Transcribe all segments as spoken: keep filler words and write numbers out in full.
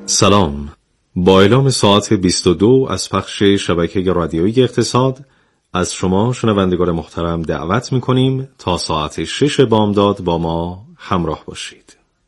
سلام. با اعلام ساعت بیست و دو از پخش شبکه رادیویی اقتصاد از شما شنوندگان محترم دعوت می‌کنیم تا ساعت شش بامداد با ما همراه باشید.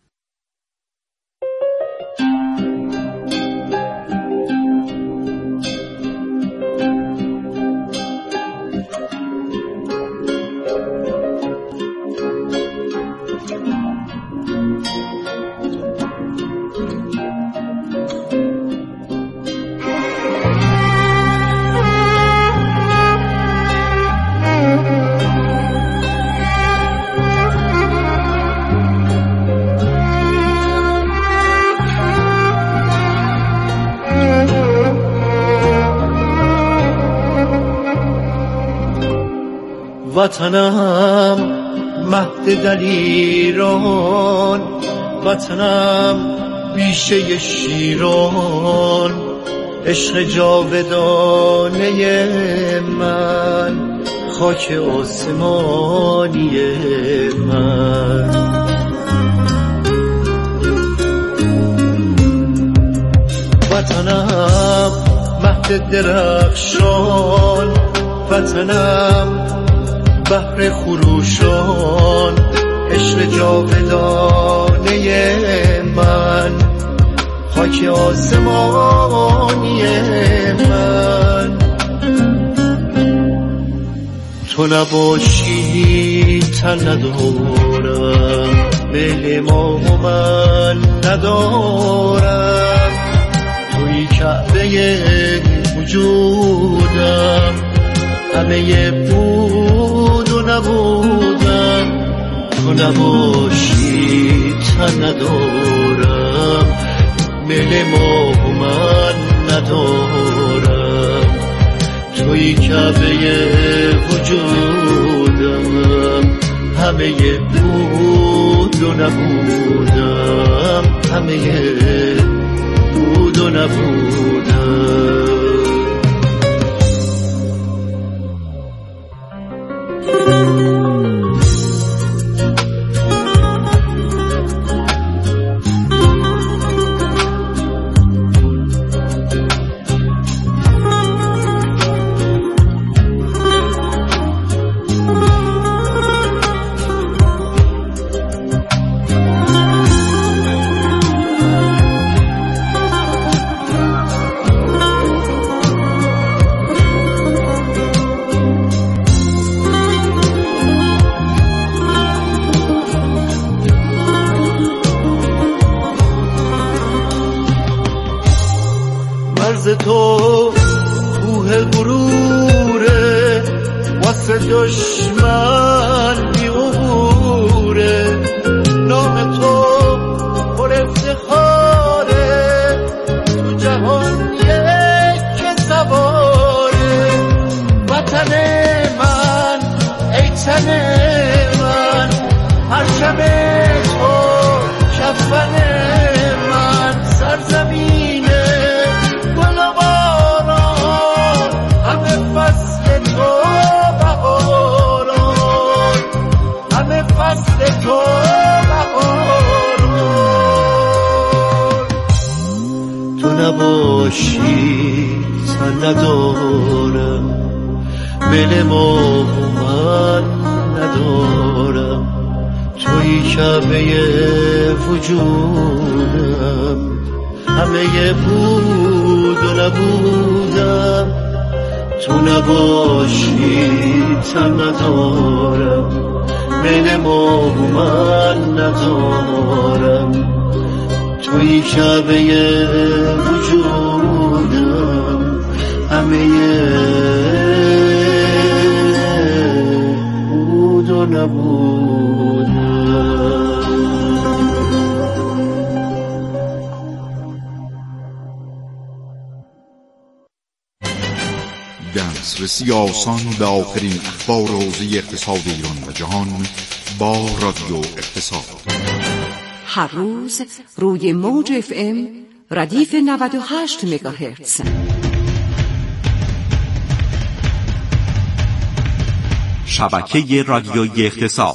وطنم مهد دلیران، وطنم بیشه شیران، عشق جاودانه من، خاک آسمانی من. وطنم مهد درخشان، وطنم بحر خروشان، عشق جاودانه من، خاک آسمانی من. تو نباشی تن ندارم، میل ما و من ندارم، توی کعبه وجودم، همه بود و نبودم. تو نباشی تن ندارم، میل ما و من ندارم، توی کعبه وجودم، همه بود و نبودم، همه بود و نبودم. تو کوه غروره، واسه دشمن بیغوره، نام تو پر افتخاره، تو جهان یک سواره. وطن من ای تن من، پرچم تو کفن من، سرزمین تو تو نباشی تن ندارم، میل ما من ندارم، توی کعبه وجودم، همه بود و نبودم. تو نباشی تن ندارم، میل ما و من ندارم، توی کعبه وجودم، همه بود و نبودم. دسترسی آسان به آخرین اخبار حوزه اقتصاد ایران و جهان با رادیو اقتصاد. هر روز روی موج اف ام ردیف نود و هشت مگاهرتز. شبکه رادیویی اقتصاد.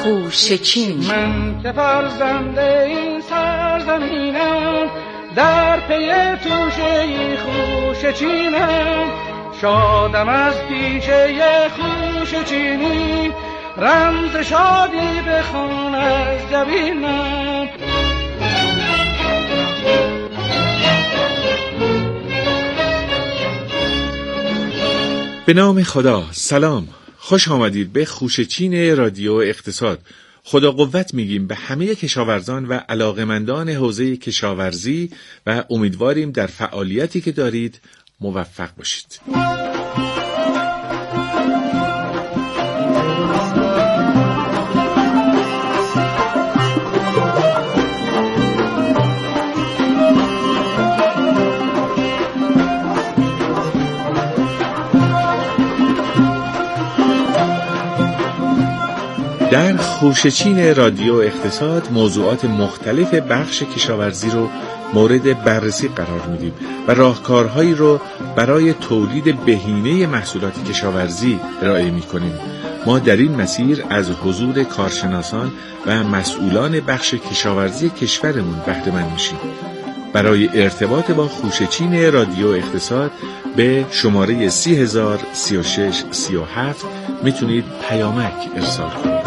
خوشه چین. من که فرزنده این سرزمینم، در پی توشه خوشه چینم. شادم از پیشه خوشه چینی، رمز شادی بخوان از جبینم. به نام خدا. سلام، خوش آمدید به خوشه‌چین رادیو اقتصاد. خدا قوت میگیم به همه کشاورزان و علاقمندان حوزه کشاورزی و امیدواریم در فعالیتی که دارید موفق باشید. در خوشه‌چین رادیو اقتصاد موضوعات مختلف بخش کشاورزی رو مورد بررسی قرار میدیم و راهکارهایی رو برای تولید بهینه محصولات کشاورزی ارائه میکنیم. ما در این مسیر از حضور کارشناسان و مسئولان بخش کشاورزی کشورمون بهره مند میشیم. برای ارتباط با خوشه‌چین رادیو اقتصاد به شماره سی هزار سی و شش سی و هفت میتونید پیامک ارسال کنید.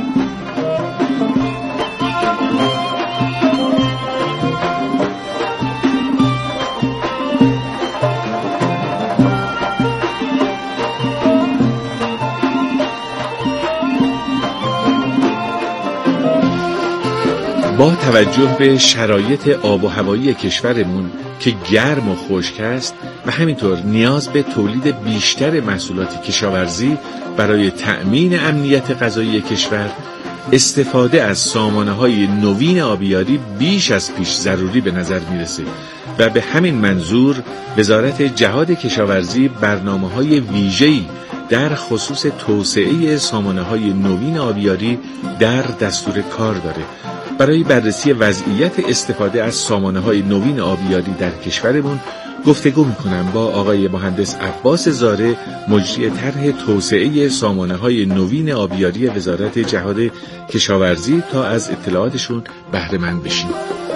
با توجه به شرایط آب و هوایی کشورمون که گرم و خشک است و همینطور نیاز به تولید بیشتر محصولات کشاورزی برای تأمین امنیت غذایی کشور، استفاده از سامانه‌های نوین آبیاری بیش از پیش ضروری به نظر میرسه و به همین منظور وزارت جهاد کشاورزی برنامه‌های ویژه‌ای در خصوص توسعه سامانه‌های نوین آبیاری در دستور کار داره. برای بررسی وضعیت استفاده از سامانه‌های نوین آبیاری در کشورمون گفتگو می‌کنم با آقای مهندس عباس زاره، مجری طرح توسعه سامانه‌های نوین آبیاری وزارت جهاد کشاورزی، تا از اطلاعاتشون بهره مند بشیم.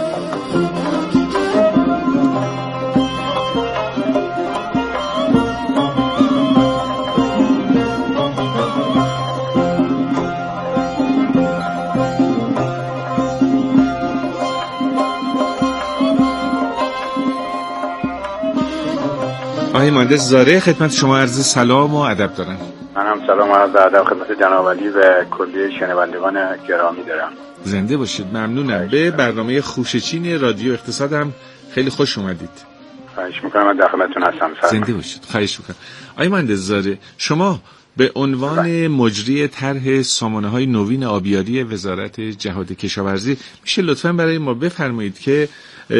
آقای مهندس زاره، خدمت شما عرض سلام و ادب دارم. منم سلام و عرض ادب خدمت جناب علی و کلیه شنوندگان گرامی دارم. زنده باشید. ممنونم. به برنامه خوشه‌چین رادیو اقتصاد هم خیلی خوش اومدید. خواهش میکنم، من در خدمتتون هستم. زنده باشید. خواهش میکنم. آقای مهندس زاره، شما به عنوان مجری طرح سامانه‌های نوین آبیاری وزارت جهاد کشاورزی میشه لطفاً برای ما بفرمایید که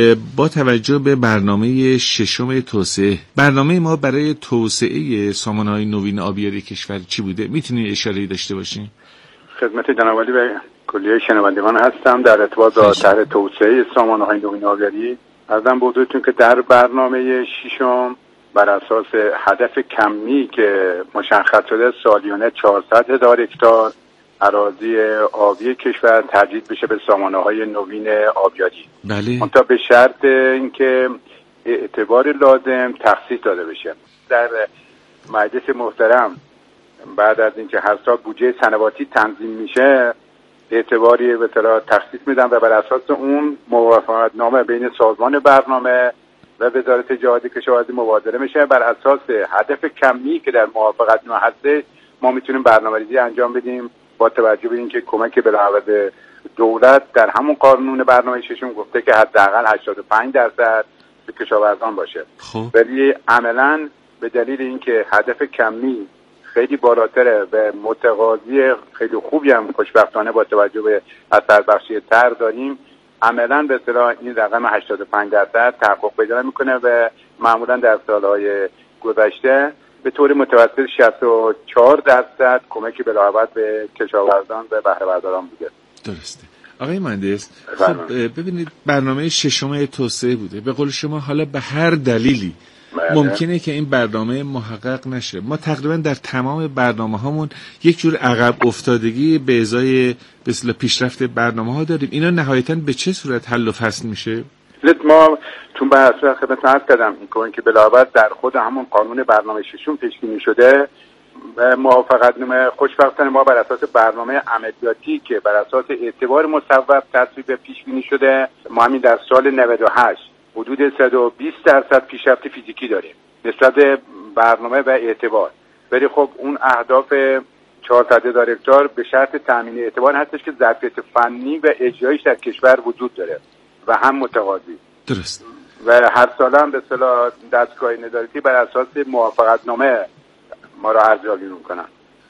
با توجه به برنامه ششم توسعه، برنامه ما برای توسعه سامانه‌های نوین آبیاری کشور چی بوده؟ میتونید اشاره‌ای داشته باشین؟ خدمت جناب علی و کلیه شنوندگان هستم در ارتباط با طرح توسعه سامانه‌های نوین آبیاری. عرضم به حضورتون که در برنامه ششم بر اساس هدف کمی که مشخص شده سالیانه چهارصد هزار هکتار اراضی آبی کشور تجدید بشه به سامانه‌های نوین آبیاری. بله. منتها به شرط اینکه اعتبار لازم تخصیص داده بشه. در مجلس محترم بعد از اینکه هر سال بودجه سنواتی تنظیم میشه اعتباری به اصطلاح تخصیص میدن و بر اساس اون موافقت نامه بین سازمان برنامه و وزارت جهاد کشاورزی مبادله میشه. بر اساس هدف کمی که در موافقت نامه هست ما میتونیم برنامه‌ریزی انجام بدیم با توجه به اینکه کمک بلاعوض دولت در همون قانون برنامه ششم گفته که حداقل هشتاد و پنج درصد به کشاورزان باشه. خب. ولی عملاً به دلیل اینکه هدف کمی خیلی بالاتره و متقاضی خیلی خوبی هم خوشبختانه با توجه به اثر بخشی تر داریم، عملاً به اصطلاح این رقم هشتاد و پنج درصد تحقق پیدا میکنه و معمولاً در سالهای گذشته به طور متوسط شصت و چهار درصد کمک بلاعوض به کشاورزان و بهره برداران بوده. درسته. آقای مهندس، خب ببینید برنامه ششم توسعه بوده. به قول شما حالا به هر دلیلی ممکنه که این برنامه محقق نشه. ما تقریبا در تمام برنامه هامون یک جور عقب افتادگی به ازای به اصطلاح پیشرفت برنامه ها داریم. اینا نهایتاً به چه صورت حل و فصل میشه؟ ما چون به اصلا خدمت عرض کردم این که بلاور در خود همون قانون برنامه ششم پیش بینی شده، موافقتنامه خوشبختانه ما بر اساس برنامه عملیاتی که بر اساس اعتبار مصوب تصویب پیش بینی شده، ما همین در سال نود و هشت حدود صد و بیست درصد پیشرفت فیزیکی داریم نسبت به برنامه و اعتبار. ولی خب اون اهداف چهارصد هزار هکتار به شرط تامین اعتبار هستش که ظرفیت فنی و اجرایش در کشور وجود داره و هم متقاضی. درست. و هر ساله هم به اصطلاح دستگاه نظارتی بر اساس موافقتنامه ما را ارزیابی میکنن.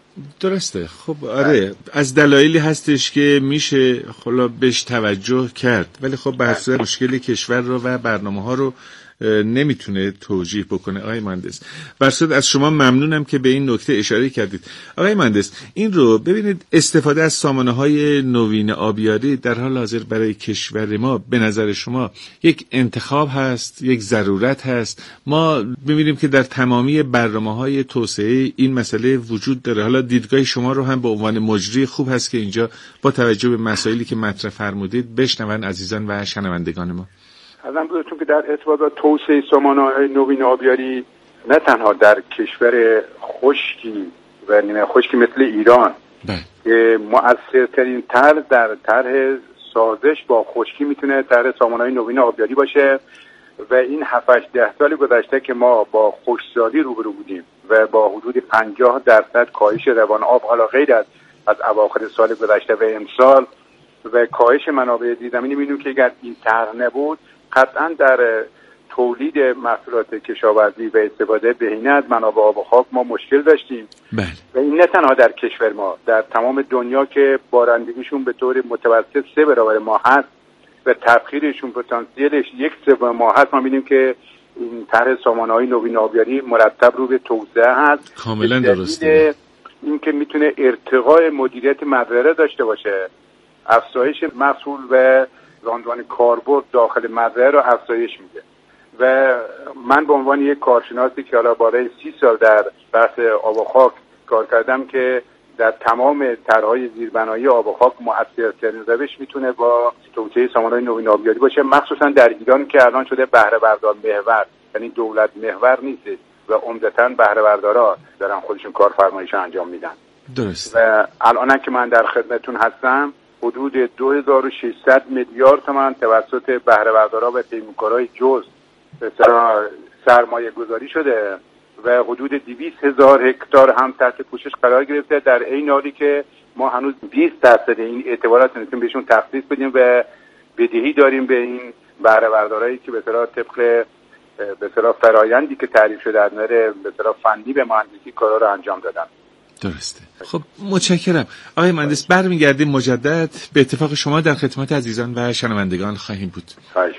درسته. خب آره، از دلایلی هستش که میشه خلا بهش توجه کرد، ولی خب به هر صورت مشکل کشور رو و برنامه ها رو نمیتونه توجیه بکنه. آقای مهندس، برصد از شما ممنونم که به این نکته اشاره کردید. آقای مهندس، این رو ببینید، استفاده از سامانه‌های نوین آبیاری در حال حاضر برای کشور ما به نظر شما یک انتخاب هست، یک ضرورت هست؟ ما ببینیم که در تمامی برنامه‌های توسعه این مسئله وجود داره. حالا دیدگاه شما رو هم به عنوان مجری خوب هست که اینجا با توجه به مسائلی که مطرح فرمودید بشنون عزیزان و شنوندگان ما. ازم بودتون که در ارتباط توسعه سامانه‌های نوین آبیاری نه تنها در کشور خشکی و نیمه خشکی مثل ایران که مؤثرترین طرح در طرح سازش با خشکی میتونه طرح سامانه‌های نوین آبیاری باشه و این هفت هشت ده سال گذشته که ما با خشکسالی روبرو بودیم و با حدود پنجاه درصد کاهش روان آب، حالا غیر از از اواخر سال گذشته و امسال، و کاهش منابع زیرزمینی، می‌بینیم که اگر این طرح نبود قطعا در تولید محصولات کشاورزی و استفاده بهینه از منابع آب و خاک ما مشکل داشتیم. بله. و این نه تنها در کشور ما، در تمام دنیا که بارندگیشون به طور متوسط سه برابر ما هست و تبخیرشون پتانسیلش یک سوم ما هست، ما می‌بینیم که این طرح سامانه‌های نوین آبیاری مرتب رو به توسعه هست. کاملا درسته. این که میتونه ارتقاء مدیریت مزرعه داشته باشه، افزایش محصول و راندمان کاربرد داخل مزرعه رو افزایش میده. و من به عنوان یک کارشناسی که حالا بالای سی سال در بحث آب و خاک کار کردم که در تمام طرح‌های زیربنایی آب و خاک مؤثرترین روش میتونه با توسعه سامانه‌های نوین آبیاری باشه، مخصوصا در ایران که الان شده بهره بردار محور، یعنی دولت محور نیست و عمدتاً بهره بردارا دارن خودشون کارفرماییش انجام میدن. درست. و الان که من در خدمتتون هستم حدود دو هزار و ششصد میلیارد تومان توسط بهره بردارا و پیمانکارهای جز به اصطلاح سرمایه گذاری شده و حدود دویست هزار هکتار هم تحت پوشش قرار گرفته، در این حالی که ما هنوز بیست درصد این اعتبارات نمیتونیم بهشون تخصیص بدیم و بدهی داریم به این بهره بردارایی که به اصطلاح طبق به اصطلاح فرایندی که تعریف شده از نظر به اصطلاح فنی به مهندسی کارا رو انجام دادن. درسته. خب متشکرم آقای مهندس. برمیگردیم مجدد به اتفاق شما در خدمت عزیزان و شنوندگان خواهیم بود. خواهش.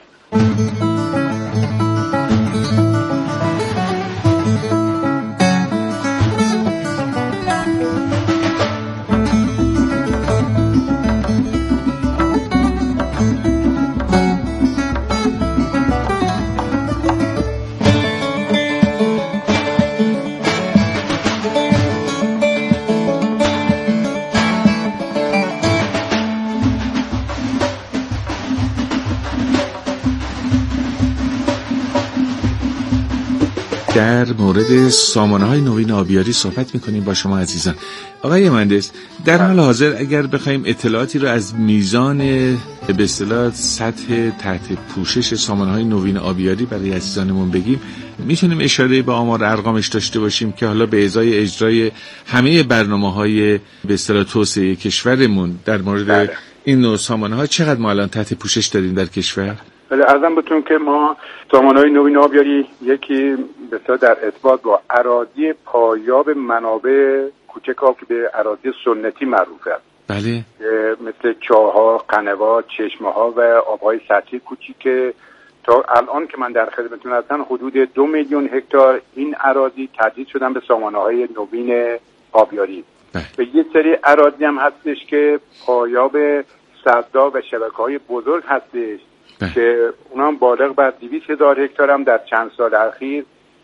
در مورد سامانه‌های نوین آبیاری صحبت می‌کنیم با شما عزیزان. آقای مهندس، در حال حاضر اگر بخوایم اطلاعاتی رو از میزان به اصطلاح سطح تحت پوشش سامانه‌های نوین آبیاری برای عزیزانمون بگیم، میتونیم اشاره به آمار ارقامش داشته باشیم که حالا به ازای اجرای همه برنامه‌های به اصطلاح توسعه کشورمون در مورد بله. این نوع سامانه‌ها چقدر ما الان تحت پوشش داریم در کشور؟ ولی ارزم بهتون که ما سامانه‌های نوین آبیاری یکی بسیار در ارتباط با اراضی پایاب منابع کوچک ها که به اراضی سنتی معروفه، بله، مثل چاه‌ها، قنوات، چشمه‌ها و آب‌های سطحی کوچیک که تا الان که من در خدمتتون هستم حدود دو میلیون هکتار این اراضی تبدیل شدن به سامانه‌های نوین آبیاری. بله. و یه سری اراضی هم هستش که پایاب سدها و شبکه‌های بزرگ هستش بله. که اونا هم بالغ بر دویست هزار هکتار هم در چند سال اخیر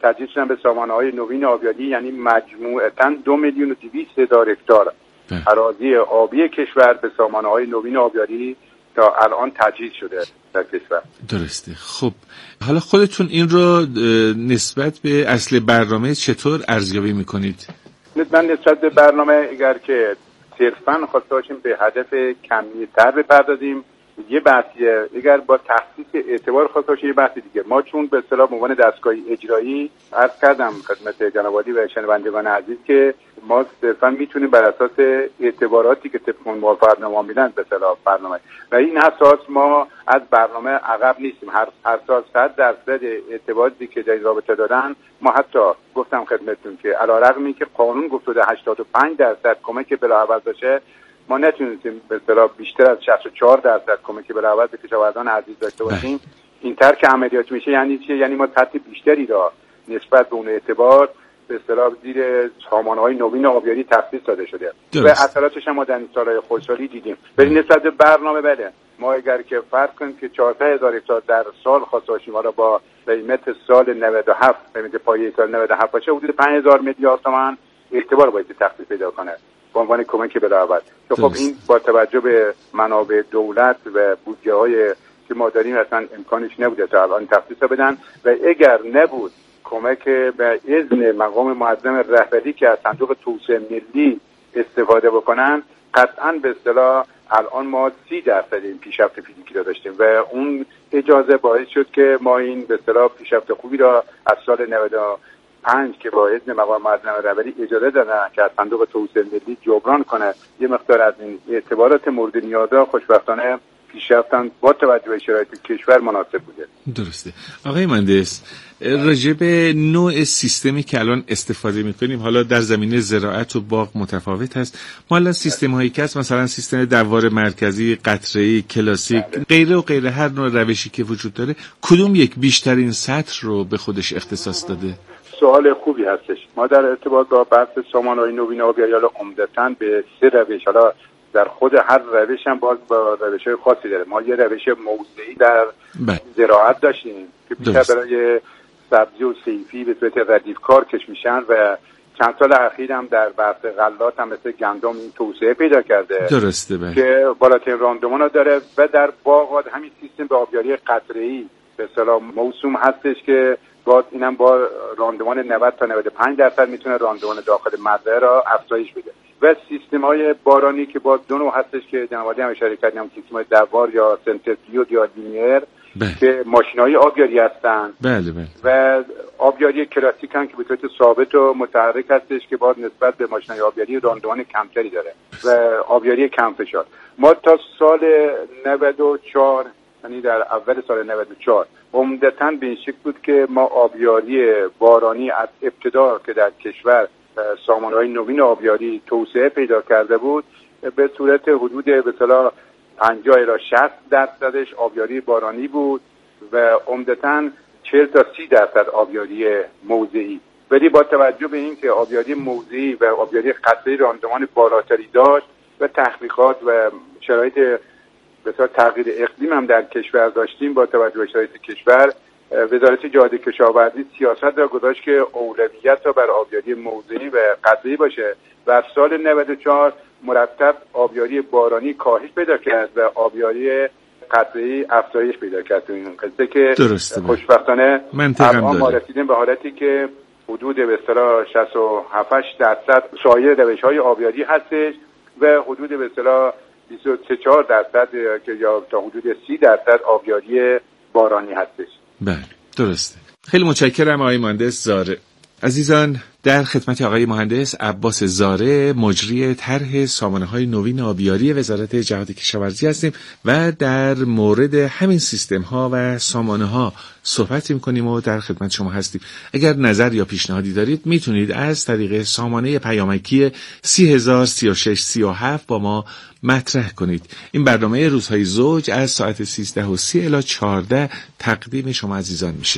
تجهیز شدن به سامانه‌های نوین آبیاری، یعنی مجموعاً دو میلیون و دویست هزار هکتار اراضی آبی کشور به سامانه‌های نوین آبیاری تا الان تجهیز شده در کشور. درسته. خب حالا خودتون این رو نسبت به اصل برنامه چطور ارزیابی میکنید؟ من نسبت به برنامه اگر که صرفاً خواسته باشیم به هدف کمی‌تر بپردازیم یه بحثیه، اگر با تخصیص اعتبار خواسته باشیم یه بحث دیگه. ما چون به اصطلاح به عنوان دستگاه اجرایی عرض کردم خدمت جناب عالی و شنوندگان عزیز که ما صرفاً میتونیم بر اساس اعتباراتی که طبق عنوان برنامه میدن به اصطلاح برنامه و این اساس ما از برنامه عقب نیستیم. هر هر سال صد درصد اعتباراتی که در رابطه دادن ما حتی گفتم خدمتتون که علیرغم اینکه قانون گفته هشتاد و پنج درصد کمک بلاعوض باشه ما نتونستیم به اصطلاح بیشتر از شصت و چهار درصد کمک بلاعوض به کشاورزان عزیز داشته باشیم. این ترک عملیات میشه یعنی چی؟ یعنی ما سطح بیشتری را نسبت به اون اعتبار به اصطلاح زیر سامانه‌های نوین آبیاری تخصیص داده شده و اثراتش هم ما در این سال‌های خشکسالی دیدیم. ولی نسبت به برنامه بله ما اگر که فرض کنیم که چهارصد هزار هکتار در سال خواسته باشیم حالا با قیمت سال نود و هفت قیمت پایه سال نود و هفت باشه حدود پنج هزار میلیارد تومان اعتبار باید تخصیص پیدا کنه به عنوان کمک بلاعوض. که خب این با توجه به منابع دولت و بودجه‌های که ما داریم اصلا امکانش نبوده تا الان تخصیص بدن و اگر نبود کمک به اذن مقام معظم رهبری که از صندوق توسعه ملی استفاده بکنن قطعاً به اصطلاح الان ما سی درصد این پیشرفت فیزیکی را داشتیم و اون اجازه باعث شد که ما این به اصطلاح پیشرفت خوبی را از سال نود و پنج که با اذن مقام معظم رهبری اجازه دادن که از صندوق توسعه ملی جبران کنه یه مقدار از این اعتبارات مورد نیازها خوشبختانه پیشرفتن با توجه به شرایط کشور مناسب بوده. درسته. آقای مهندس راجع به نوع سیستمی که الان استفاده میکنیم حالا در زمینه زراعت و باغ متفاوت هست. ما الان سیستم هایی که هست مثلا سیستم دوار مرکزی، قطره‌ای، کلاسیک غیره و غیره هر نوع روشی که وجود داره کدوم یک بیشترین سطح رو به خودش اختصاص داده؟ سوال خوبی هستش. ما در ارتباط با بحث سامانه‌های نوین آبیاری حالا عمدتاً به سه روش حالا در خود هر روش هم باز با روش‌های خاصی داره. ما یه روش موضعی در بله. زراعت داشتیم که بیشتر برای سبزی و صیفی به صورت ردیفکار کش میشن و چند سال اخیر هم در بحث غلات هم مثل گندم این توسعه پیدا کرده. درسته بله. که بالاترین راندمان داره و در باغات همین سیستم به آبیاری قطره‌ای به اصطلاح موسوم هستش که باز اینم با راندمان نود تا نود و پنج درصد میتونه راندمان داخل مزرعه را افزایش بده و سیستم‌های بارانی که با دو نوع هستش که جناب عالی هم اشاره کردیم سیستم‌های دوار یا سنتریفیوژ یا لینیر بله. که ماشین‌های آبیاری هستن بله بله. و آبیاری کلاسیک هم که به صورت ثابت و متحرک هستش که باز نسبت به ماشین‌های آبیاری راندمان کمتری داره و آبیاری کم فشار. ما تا سال نود و چهار یعنی در اول سال نود و چهار عمدتاً به این شکل بود که ما آبیاری بارانی از ابتدا که در کشور سامانه‌های نوین آبیاری توسعه پیدا کرده بود به صورت حدود به اصطلاح پنجاه الی شصت درصدش آبیاری بارانی بود و عمدتاً چهل تا سی درصد آبیاری موضعی. ولی با توجه به اینکه آبیاری موضعی و آبیاری قطره‌ای راندمان بالاتری داشت و تحقیقات و شرایط بسیار تغییر اقلیم هم در کشور داشتیم با توجه به شرایط کشور وزارت جهاد کشاورزی سیاست را گذاشت که اولویت را بر آبیاری موضعی و قطره‌ای باشه و از سال نود و چهار مرتب آبیاری بارانی کاهش پیدا کرد و آبیاری قطره‌ای افزایش پیدا کرد. این قصه که خوشبختانه الان ما رسیدیم به حالتی که حدود به اصطلاح شصت و هفت درصد سایر روش‌های آبیاری هستش و حدود به اصطلاح بیست و سه چهار درصد که یا تا حدود سی درصد آبیاری بارانی هستش. بله درسته. خیلی متشکرم آقای مهندس زاره. عزیزان در خدمت آقای مهندس عباس زاره مجری طرح سامانه‌های نوین آبیاری وزارت جهاد کشاورزی هستیم و در مورد همین سیستم‌ها و سامانه‌ها صحبت می‌کنیم و در خدمت شما هستیم. اگر نظر یا پیشنهادی دارید میتونید از طریق سامانه پیامکی سی هزار سی و شش سی و هفت با ما مطرح کنید. این برنامه روزهای زوج از ساعت سیزده و سی الی چهارده تقدیم شما عزیزان میشه.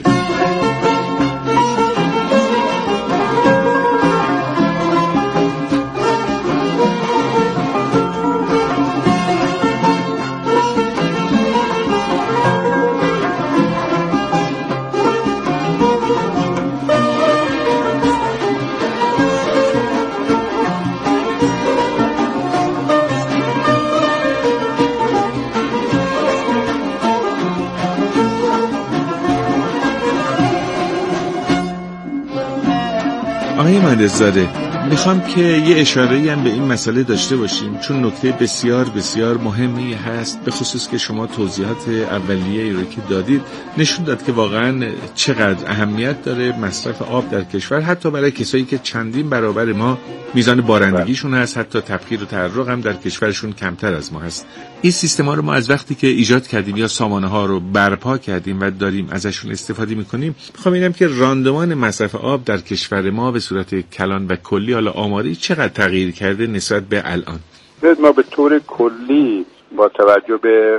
آقای مهندس‌زاده، میخوام که یه اشاره‌ای هم به این مسئله داشته باشیم، چون نکته بسیار بسیار مهمی هست، به خصوص که شما توضیحات اولیه‌ای رو که دادید نشون داد که واقعاً چقدر اهمیت داره مصرف آب در کشور، حتی برای کسایی که چندین برابر ما میزان بارندگیشون هست، حتی تبخیر و تحرق هم در کشورشون کمتر از ما هست. این سیستما رو ما از وقتی که ایجاد کردیم یا سامانه‌ها رو برپا کردیم و داریم ازشون استفاده می‌کنیم، می‌خوام ببینم که راندمان مصرف آب در کشور ما به صورت کلان و کلی، حالا آماری، چقدر تغییر کرده نسبت به الان؟ ما به طور کلی با توجه به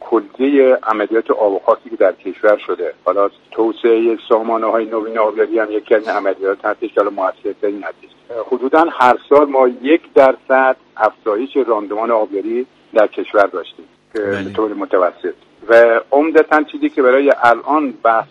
کلیه عملیات آب و خاکی که در کشور شده، حالا توسعه سامانه‌های نوین آبیاری هم یکی از عملیات هستش که موثرترین هستش. حدوداً هر سال ما یک درصد افزایش راندمان آبیاری در کشور داشتیم به طور متوسط و عمدتاً چیزی که برای الان بحث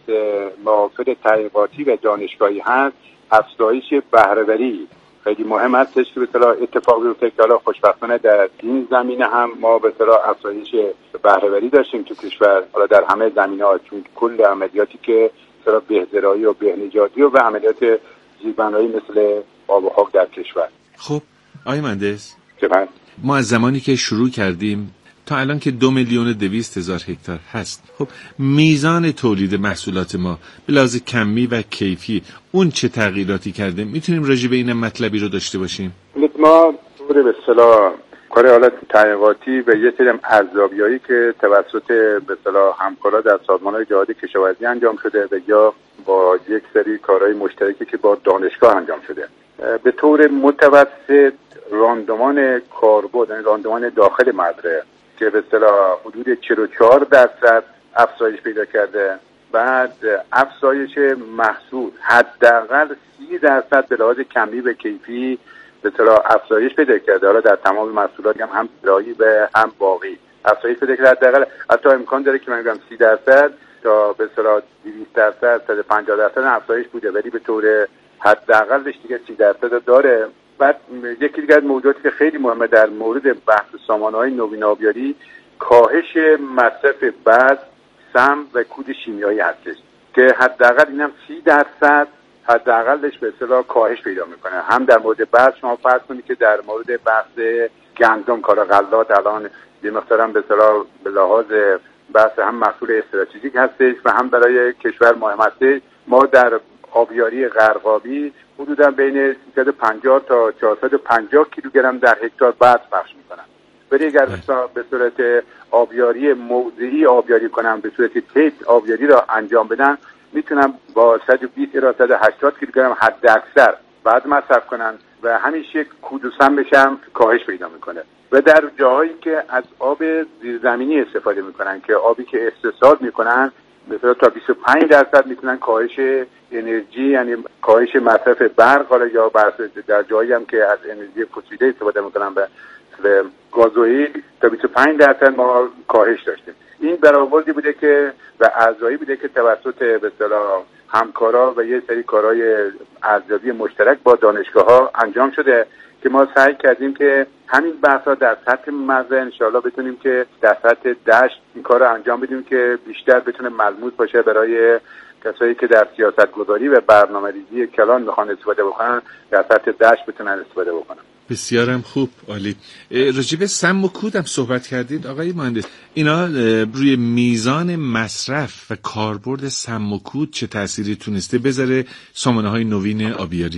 محافل تحقیقاتی و دانشگاهی هست، افزایش بهره‌وری خیلی مهم هستش که به اصطلاح اتفاق بیفته که حالا خوشبختانه در این زمینه هم ما به اصطلاح افزایش بهره‌وری داشتیم تو کشور، حالا در همه زمینه‌ها، چون کل عملیاتی که به اصطلاح بهزراعی و بهنژادی و عملیات زیربنایی مثل آب و خاک در کشور. خب آقای مهندس، چه ما از زمانی که شروع کردیم تا الان که دو میلیون و دویست هزار هکتار هست، خب میزان تولید محصولات ما به لحاظ کمی و کیفی اون چه تغییراتی کرده؟ میتونیم راجع به این مطلبی رو داشته باشیم؟ ما طور به اصطلاح کار حالت تحقیقاتی و یه سری ارزیابیایی که توسط به اصطلاح همکارا در سازمان‌های جهادی کشاورزی انجام شده و یا با یک سری کارهای مشترکی که با دانشگاه انجام شده، به طور متوسط راندمان کاربرد، یعنی راندمان داخل مزرعه که به اصطلاح حدود چهل و چهار درصد افزایش پیدا کرده، بعد افزایش محصول حداقل سی درصد به لحاظ کمی و کیفی به اصطلاح افزایش پیدا کرده، حالا در تمام محصولات هم هم زراعی و هم باقی افزایش پیدا کرده. حداقل حتی امکان داره که من بگم سی درصد تا به اصطلاح دویست درصد تا پنجاه درصد افزایش بوده، ولی به طور حداقلش دیگه سی درصد داره. بعد یکی دیگه از موضوعاتی که خیلی مهمه در مورد بحث سامانه‌های نوین آبیاری، کاهش مصرف بذر، سم و کود شیمیایی هستش که حداقل اینم سی درصد حداقلش به اصطلاح کاهش پیدا میکنه. هم در مورد بذر شما فرض کنید که در مورد بحث گندم، کالا غلات الان یه مقدارم به اصطلاح به لحاظ بحث هم محصول استراتژیک هستش و هم برای کشور مهم هستش. ما در آبیاری غرقابی حدوداً بین سیصد و پنجاه تا چهارصد و پنجاه کیلوگرم در هکتار بذر پخش میکنن. ولی اگر به صورت آبیاری موضعی آبیاری کنن، به صورت تیپ آبیاری را انجام بدن، میتونن با صد و بیست الی صد و هشتاد کیلوگرم حد اکثر بعد مصرف کنن و همیشه کود و سمش هم کاهش پیدا میکنه. و در جاهایی که از آب زیرزمینی استفاده میکنن که آبی که استحصال میکنن مثلا تا بیست و پنج درصد میتونن کاهش انرژی، یعنی کاهش مصرف برق، حالا یا در جایی هم که از انرژی فسیلی استفاده میکنن به به گازوئیل تا بیست و پنج درصد ما کاهش داشتیم. این برآوردی بوده که و ارزیابی بوده که توسط به اصطلاح همکارا و یه سری کارهای ارزیابی مشترک با دانشگاه‌ها انجام شده که ما سعی کردیم که همین بحث‌ها در سطح مزرعه انشاءالله بتونیم که در سطح دشت این کار رو انجام بدیم که بیشتر بتونه ملموس باشه برای کسایی که در سیاست‌گذاری و برنامه‌ریزی کلان میخوان استفاده بکنن، در سطح دشت بتونن استفاده بکنن. بسیارم خوب، عالی. راجع به سم و کود هم صحبت کردید آقای مهندس. اینا روی میزان مصرف و کاربرد سم و کود چه تأثیری تونسته بذاره سامانه‌های نوین آبیاری؟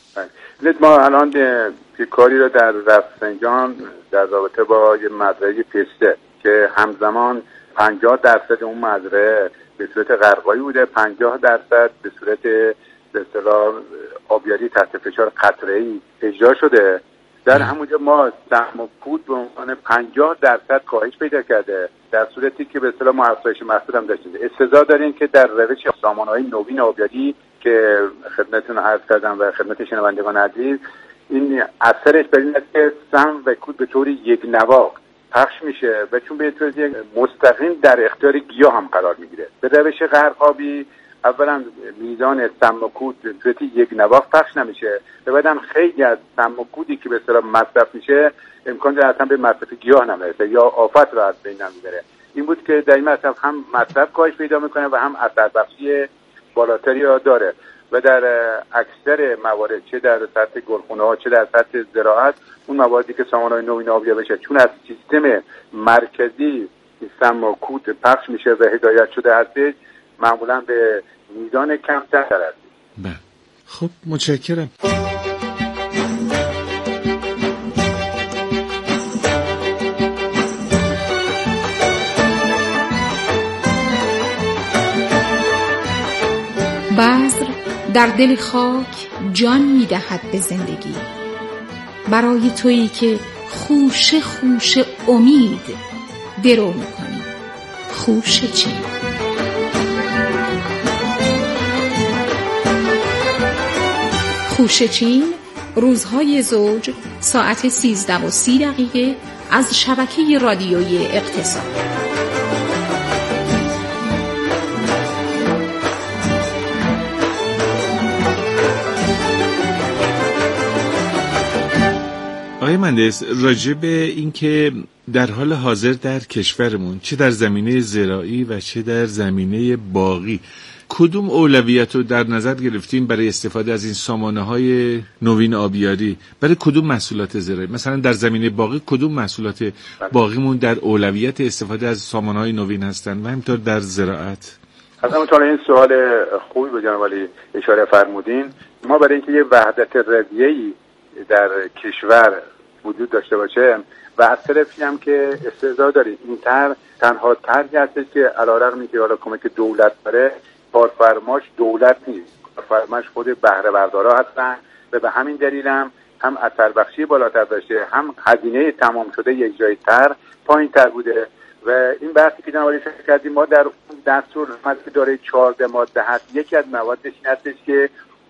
ما الان که کاری رو در رفسنجان در رابطه با یه مزرعه پسته که همزمان پنجاه درصد اون مزرعه به صورت غرقایی بوده، پنجاه درصد به صورت به اصطلاح آبیاری تحت فشار قطره‌ای اجرا شده. در همونجا ما سهم و کود به عنوان پنجاه درصد کاهش پیدا کرده، در صورتی که به اصطلاح ما افزایش محصول هم داشتیم. استعداد داریم که در روش سامانه‌های نوین آبیاری که خدمتتون عرض کردم و خدمت شنوندگان عزیز، این اثرش بر این است که سهم و کود به طور یک نواخت پخش میشه و چون به طور مستقیم در اختیار گیاه هم قرار میگیره. به روش غرقابی اولا میزان سم و کود به صورت یک نواخت پخش نمیشه و بعدم خیلی از سم و کودی که به اصطلاح مصرف میشه امکان داره اصلا به مصرف گیاه نمیرسه یا آفت رو از بین نمیبره. این بود که در این مصرف هم مصرف کاهش پیدا میکنه و هم اثر بخشی بالاتری را داره. و در اکثر موارد چه در سطح گلخونه‌ها چه در سطح زراعت اون مواردی که سامانه‌های نوین آبیاری بشه چون از سیستم مرکزی سم و کود پخش میشه و هدایت شده هستش معمولا به میزان کمتر هست. بله خب متشکرم. بذر در دل خاک جان می‌دهد به زندگی، برای تویی که خوشه خوشه امید درو می‌کنی. خوشه چی؟ خوشه چین روزهای زوج ساعت سیزده و سی دقیقه از شبکه رادیویی اقتصاد. آقای مهندس، راجع به این که در حال حاضر در کشورمون چه در زمینه زراعی و چه در زمینه باغی کدوم اولویت رو در نظر گرفتیم برای استفاده از این سامانه‌های نوین آبیاری برای کدوم محصولات زراعی؟ مثلا در زمینه باغی کدوم محصولات باغیمون در اولویت استفاده از سامانه‌های نوین هستن و همینطور در زراعت؟ همونطور این سوال خوبی به جناب علی اشاره فرمودین. ما برای اینکه یه وحدت رویه‌ای در کشور وجود داشته باشه و از طرفی هم که استعداد دارید این تر تنها طرحی هستش که علیرغم اینکه حالا کمک دولت داره کارفرماش دولت نیست، کارفرماش خود بهره بردارا هستن و به همین دلیل هم هم اثر بخشی بالاتر داشته هم هزینه تمام شده یک جای تر پایین تر بوده و این بحثی که جناب علی فکر کردیم ما در دستور که داره چهارده ماده هست یکی از موادش این هستش که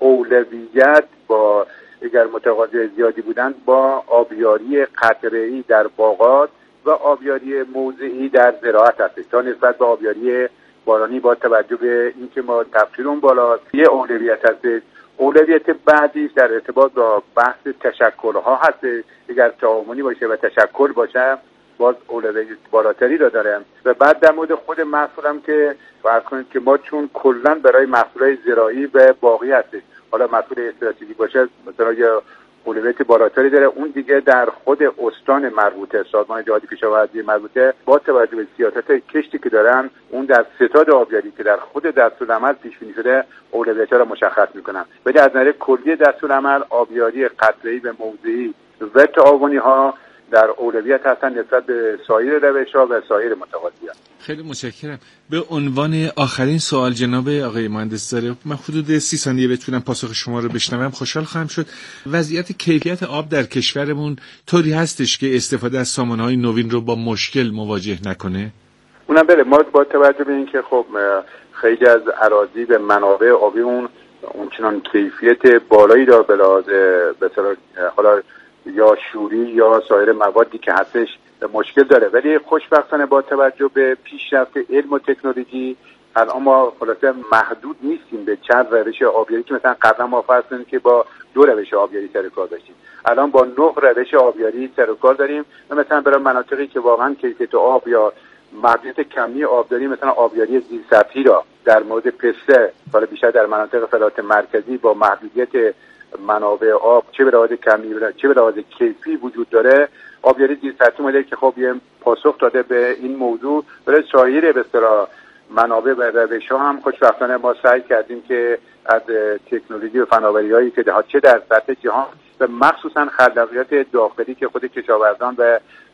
اولویت با اگر متقاضی زیادی بودن با آبیاری قطره‌ای در باغات و آبیاری موضعی در زراعت هست تا نسبت به آبیاری بارانی با توجه به اینکه ما تفسیرون بالا یه اولویت هست. اولویت بعدی در ارتباط با بحث تشکل‌ها هست. اگر تعاونی باشه و تشکل باشه باز اولویت بالاتری را داره و بعد در مورد خود محصولم که فرض کنید که ما چون کلا برای محصولات زراعی و باغی هست حالا مسئول استراتژیک باشه مثلا یه اولویت بالاتری داره اون دیگه در خود استان مربوطه سازمان جهادی کشاورزی مربوطه با توجه به سیاست کشتی که دارن اون در ستاد آبیاری که در خود دستورالعمل پیش بینی شده اولویت‌ها را مشخص میکنن. ولی از نظر کلی دستورالعمل آبیاری قطره‌ای و موضعی و تعاونی‌ها در اولویت هستن نسبت به سایر روش‌ها و سایر متقاضیان. خیلی متشکرم. به عنوان آخرین سوال جناب آقای مهندس داره من حدود سی ثانیه بتونم پاسخ شما رو بشنوم خوشحال خواهم شد. وضعیت کیفیت آب در کشورمون طوری هستش که استفاده از سامانه‌های نوین رو با مشکل مواجه نکنه؟ اونم بله ما با توجه به اینکه خب خیلی از اراضی به منابع آبی اون اونچنان کیفیت بالایی داره به لحاظ به اصطلاح حالا یا شوری یا سایر موادی که هستش مشکل داره ولی خوشبختانه با توجه به پیشرفت علم و تکنولوژی الان ما خلاصه محدود نیستیم به چند روش آبیاری که مثلا قبلا ما فرض کنیم که با دو روش آبیاری سر کار داشتیم الان با نه روش آبیاری سر کار داریم و مثلا برای مناطقی که واقعا کیفیت آب یا محدودیت کمی آب داریم مثلا آبیاری زیر سطحی را در مورد پسته حالا بیشتر در مناطق فلات مرکزی با محدودیت منابع آب چه به لحاظ کمی چه به لحاظ کیفی وجود داره آبیاری زیر سطحی اومده که خب یه پاسخ داده به این موضوع برای سایر به اصطلاح منابع و روش‌ها هم خوشبختانه ما سعی کردیم که از تکنولوژی و فناوری‌هایی که چه در سطح جهان و مخصوصا خلاقیت داخلی که خود کشاورزان و